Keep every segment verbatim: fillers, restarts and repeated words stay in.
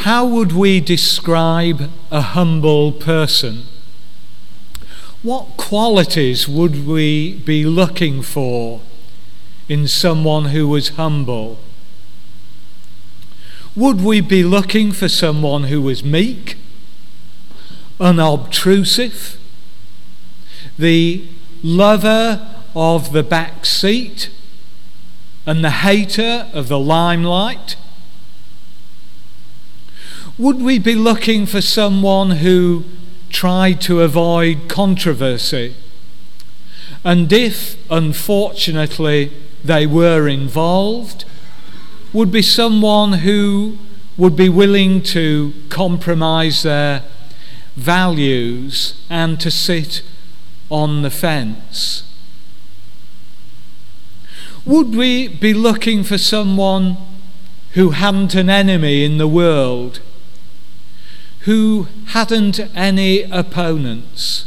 how would we describe a humble person? What qualities would we be looking for in someone who was humble? Would we be looking for someone who was meek, unobtrusive, the lover of the back seat and the hater of the limelight? Would we be looking for someone who tried to avoid controversy, and if unfortunately they were involved, would be someone who would be willing to compromise their values and to sit on the fence? Would we be looking for someone who hadn't an enemy in the world, who hadn't any opponents?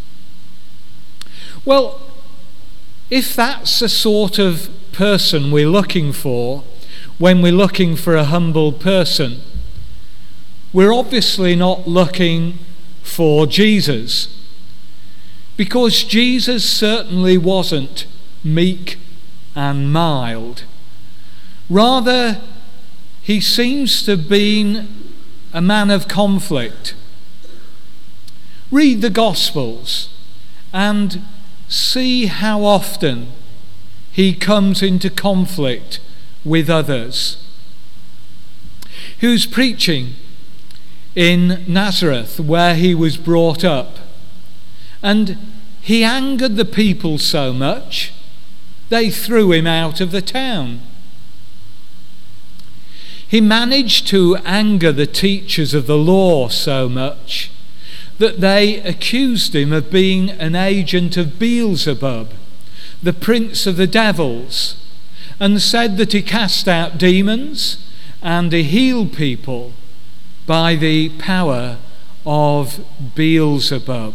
Well, if that's the sort of person we're looking for when we're looking for a humble person, we're obviously not looking for Jesus, because Jesus certainly wasn't meek and mild. Rather, he seems to have been a man of conflict. Read the Gospels and see how often he comes into conflict with others. He was preaching in Nazareth, where he was brought up, and he angered the people so much they threw him out of the town. He managed to anger the teachers of the law so much that they accused him of being an agent of Beelzebub, the prince of the devils, and said that he cast out demons and he healed people by the power of Beelzebub.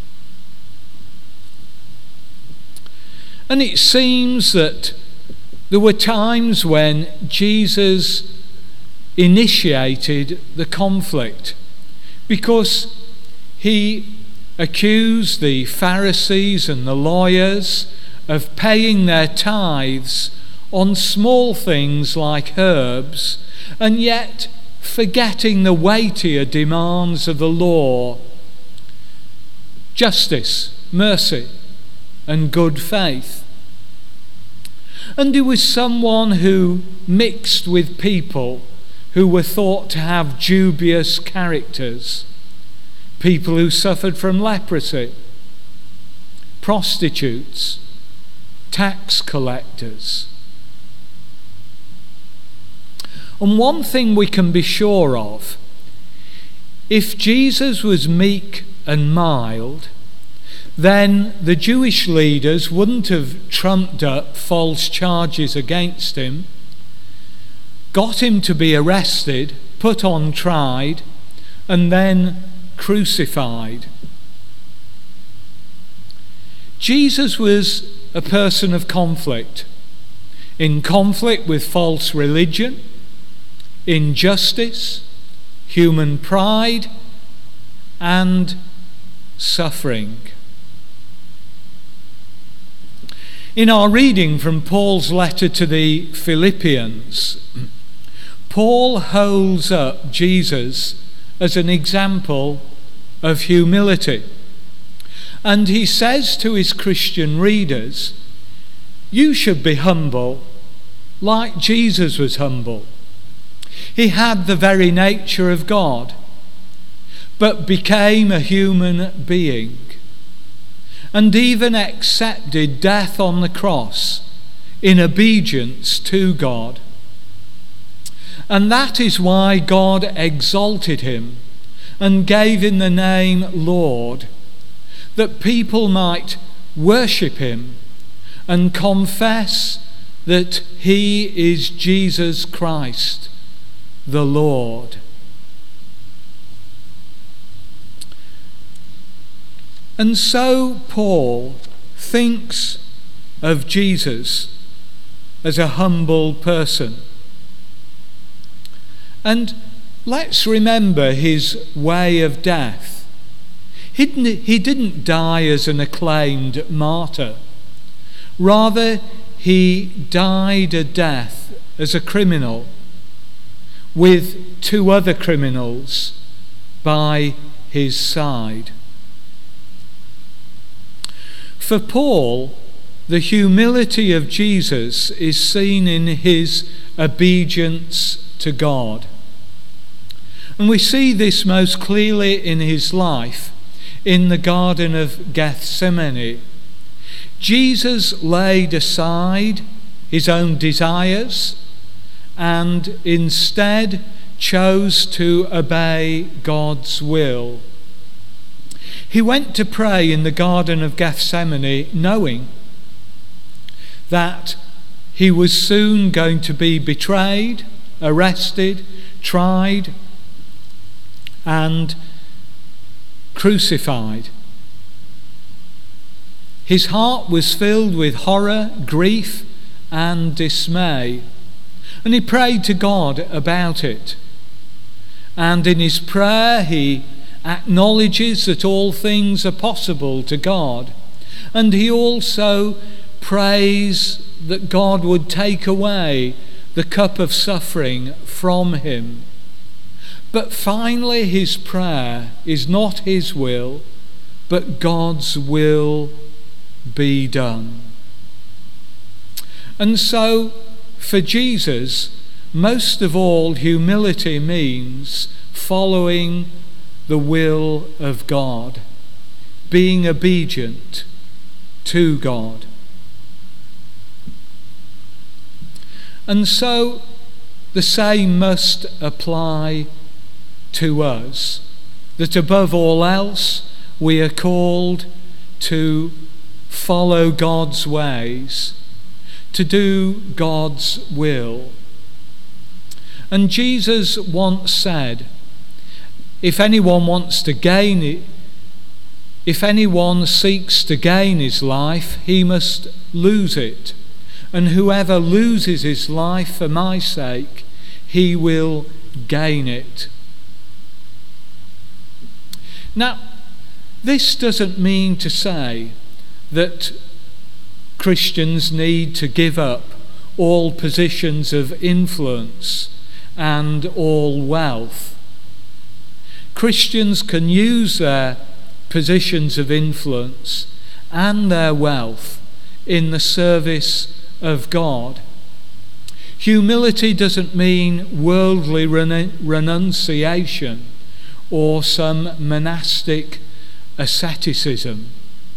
And it seems that there were times when Jesus initiated the conflict, because he accused the Pharisees and the lawyers of paying their tithes on small things like herbs, and yet forgetting the weightier demands of the law: justice, mercy, and good faith. And he was someone who mixed with people who were thought to have dubious characters, people who suffered from leprosy, prostitutes, tax collectors. And one thing we can be sure of: if Jesus was meek and mild, then the Jewish leaders wouldn't have trumped up false charges against him, got him to be arrested, put on trial, and then crucified. Jesus was a person of conflict, in conflict with false religion, injustice, human pride, and suffering. In our reading from Paul's letter to the Philippians, Paul holds up Jesus as an example of humility. And he says to his Christian readers, you should be humble like Jesus was humble. He had the very nature of God, but became a human being, and even accepted death on the cross in obedience to God. And that is why God exalted him and gave him the name Lord, that people might worship him and confess that he is Jesus Christ, the Lord. And so Paul thinks of Jesus as a humble person. And let's remember his way of death. He didn't, he didn't die as an acclaimed martyr. Rather, he died a death as a criminal with two other criminals by his side. For Paul, the humility of Jesus is seen in his obedience to God. And we see this most clearly in his life in the Garden of Gethsemane. Jesus laid aside his own desires and instead chose to obey God's will. He went to pray in the Garden of Gethsemane knowing that he was soon going to be betrayed, arrested, tried, and crucified. His heart was filled with horror, grief, and dismay, and he prayed to God about it. And in his prayer, he acknowledges that all things are possible to God, and he also prays that God would take away the cup of suffering from him. But finally, his prayer is not his will, but God's will be done. And so, for Jesus, most of all, humility means following the will of God, being obedient to God. And so the same must apply to us, that above all else we are called to follow God's ways, to do God's will. And Jesus once said, if anyone wants to gain it, if anyone seeks to gain his life, he must lose it. And whoever loses his life for my sake, he will gain it. Now, this doesn't mean to say that Christians need to give up all positions of influence and all wealth. Christians can use their positions of influence and their wealth in the service of God. Humility doesn't mean worldly renunciation or some monastic asceticism.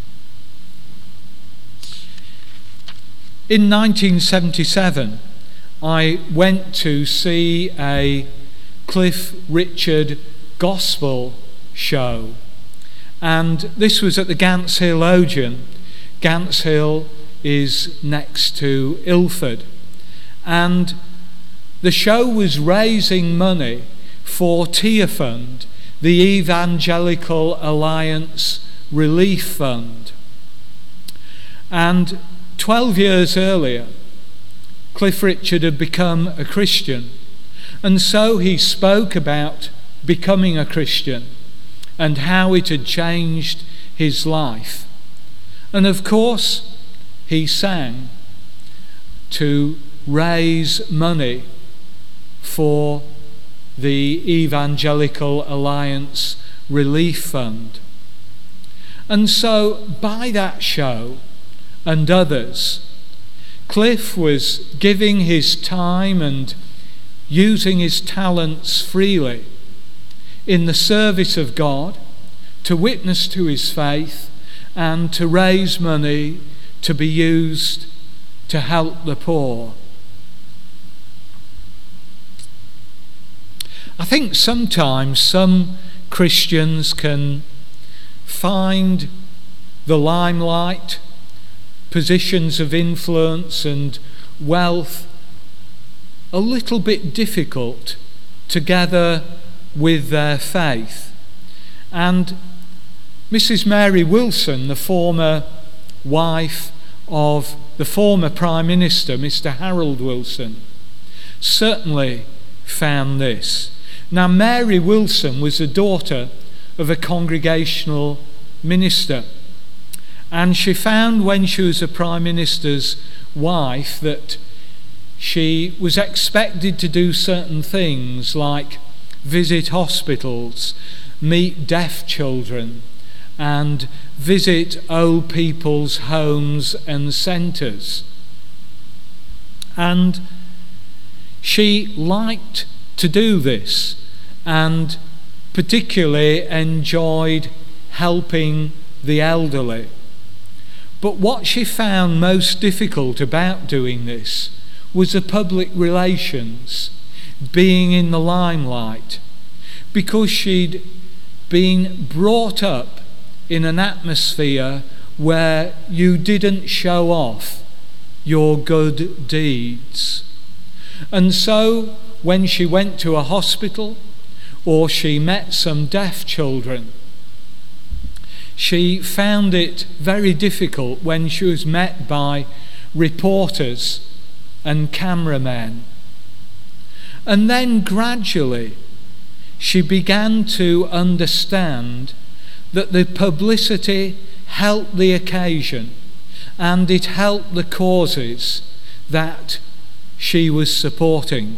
In nineteen seventy-seven, I went to see a Cliff Richard gospel show, and this was at the Gants Hill Odeon. Gants Hill is next to Ilford, and the show was raising money for Tearfund, the Evangelical Alliance Relief Fund. And twelve years earlier, Cliff Richard had become a Christian, and so he spoke about becoming a Christian and how it had changed his life. And of course, he sang to raise money for the Evangelical Alliance Relief Fund. And so, by that show and others, Cliff was giving his time and using his talents freely in the service of God, to witness to his faith and to raise money to be used to help the poor. I think sometimes some Christians can find the limelight, positions of influence and wealth a little bit difficult together with their faith. And Missus Mary Wilson, the former wife of the former Prime Minister, Mister Harold Wilson, certainly found this. Now, Mary Wilson was the daughter of a congregational minister, and she found when she was a Prime Minister's wife that she was expected to do certain things like visit hospitals, meet deaf children, and visit old people's homes and centres. And she liked to do this and particularly enjoyed helping the elderly. But what she found most difficult about doing this was the public relations, being in the limelight, because she'd been brought up in an atmosphere where you didn't show off your good deeds. And so when she went to a hospital or she met some deaf children, she found it very difficult when she was met by reporters and cameramen. And then gradually she began to understand that the publicity helped the occasion and it helped the causes that she was supporting.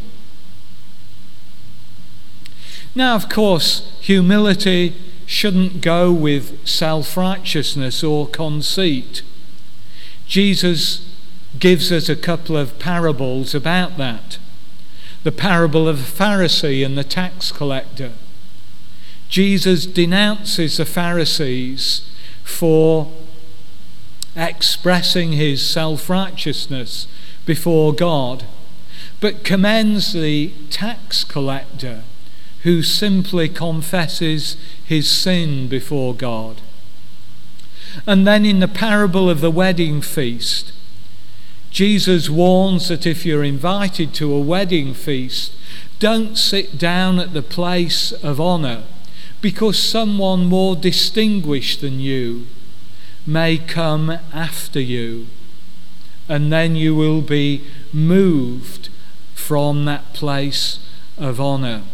Now, of course, humility shouldn't go with self-righteousness or conceit. Jesus gives us a couple of parables about that. The parable of the Pharisee and the tax collector. Jesus denounces the Pharisees for expressing his self-righteousness before God, but commends the tax collector who simply confesses his sin before God. And then in the parable of the wedding feast, Jesus warns that if you're invited to a wedding feast, don't sit down at the place of honour, because someone more distinguished than you may come after you, and then you will be moved from that place of honour.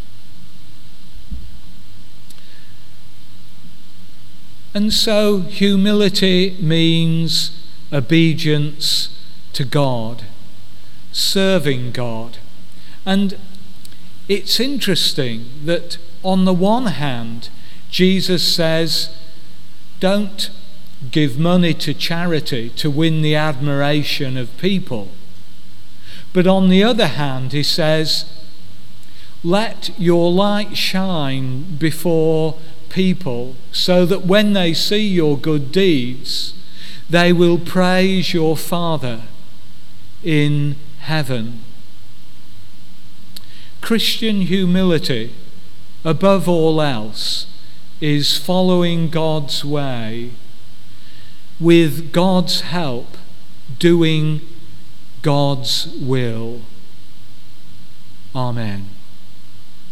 And so humility means obedience to God, serving God. And it's interesting that on the one hand, Jesus says, don't give money to charity to win the admiration of people. But on the other hand, he says, let your light shine before people so that when they see your good deeds, they will praise your Father in heaven. Christian humility, above all else, is following God's way, with God's help, doing God's will. Amen.